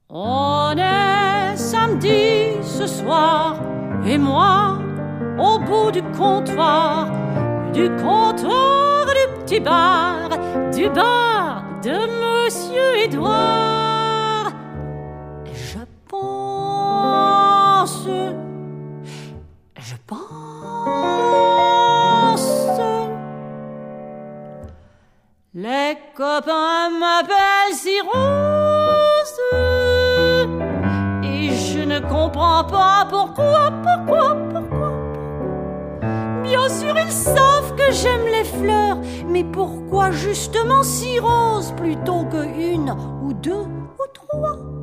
On est samedi ce soir, et moi, au bout du comptoir du petit bar, du bar de Monsieur Édouard. Je pense, les copains m'appellent si Rose, et je ne comprends pas pourquoi. Bien sûr, ils savent que j'aime les fleurs, mais pourquoi justement si rose plutôt que une ou deux ou trois?